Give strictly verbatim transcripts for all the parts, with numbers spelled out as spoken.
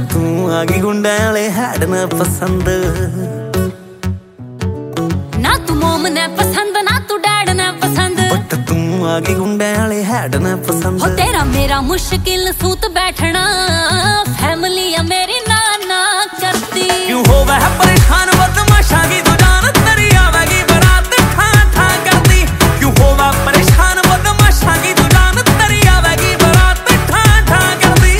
तू आगी गुंडे वाले हैड न पसंद ना तू मोम ने पसंद ना तू डैड ने पसंद बट तू आगी गुंडे वाले हैड न पसंद हो तेरा मेरा मुश्किल सूत बैठना फैमिली या मेरी नाना करती क्यों हो वह परेशान बदमाशा की तू जान तेरी आवेगी बारात ठा ठा करती क्यों हो वह परेशान बदमाशा की तू जान तेरी आवेगी बारात ठा ठा करती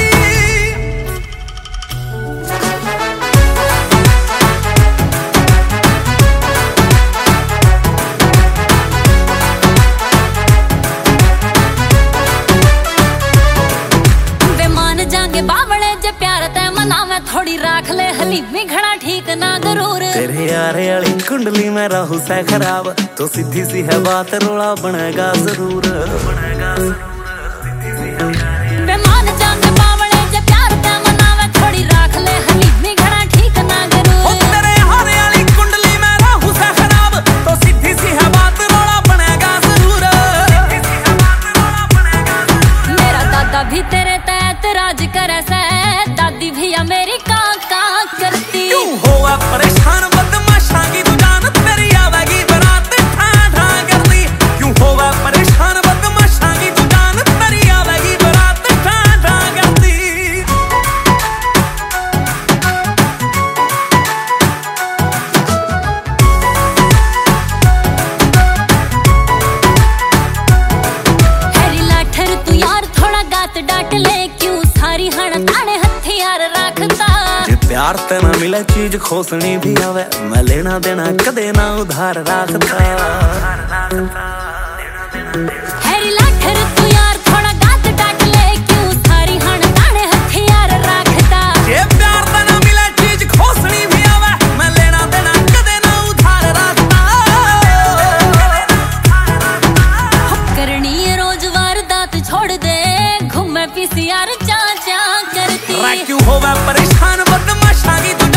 जागे बावले जे प्यार ते मना में थोड़ी राख ले हलीमी घड़ा ठीक ना जरूर तेरे यारे वाली कुंडली में राहु से खराब तो सीधी सी है बात रोला बनेगा जरूर बनेगा बेमान जागे बावले जे प्यार ते मना में थोड़ी राख ले हलीमी घड़ा ठीक ना जरूर तेरे यारे वाली कुंडली में राहु से खराब तो सीधी सी है बात रोला बनेगा जरूर मेरा दादा भी तेरे राज करे से दादी भी मेरी काका करती क्यों होवा परेशान बदमाशा की तू जान तेरी आवेगी बारात ठा ठा करती क्यों होवा परेशान बदमाशा की तू जान तेरी आवेगी बारात ठा ठा करती हैरी लाठर तू यार थोड़ा गात डाट ले प्यार ते ना मिले चीज खोसनी भी आवे मैं लेना देना कदे ना उधार राखता हैरी लाठर तू यार थोड़ा गात डाट ले क्यों सारी हण ताने हथियार राखता ये प्यार ते ना मिले चीज खोसनी भी आवे मैं लेना देना कदे ना उधार राखता करनी रोज वारदात छोड़ दे घूमे पीसीआर चा चा करती क्यों होवे परेशान बदमाशा की